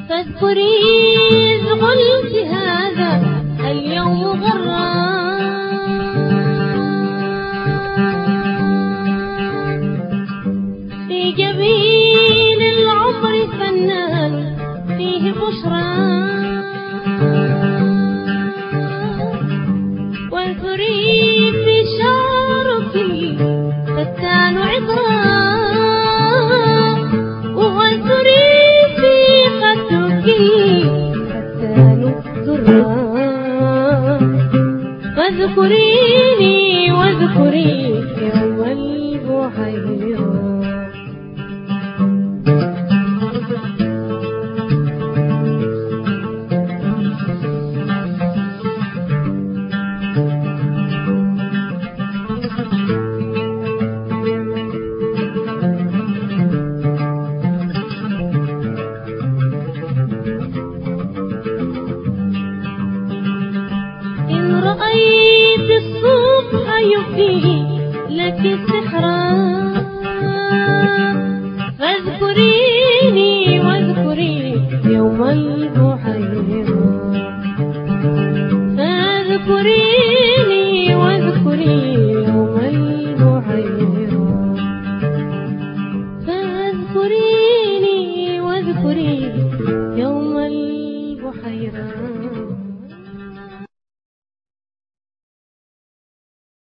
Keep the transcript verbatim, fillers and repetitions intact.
فاذكري إذ قلت هذا اليوم غرا في جبين العمر فنان فيه بشرى واذكري في شعرك فتان عطرا واذكري في خدك فتان ذرا واذكريني واذكري يوم البحيرة. إن رأيت الصبح يبدي لك سحرا فاذكريني واذكري يوم البحيرة. فاذكريني واذكري يوم البحيرة. فاذكريني واذكري يوم البحيرة.